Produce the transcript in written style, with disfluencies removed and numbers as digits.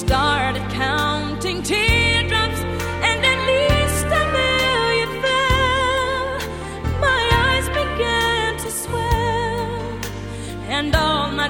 started counting teardrops, and at least a million fell. My eyes began to swell, and all my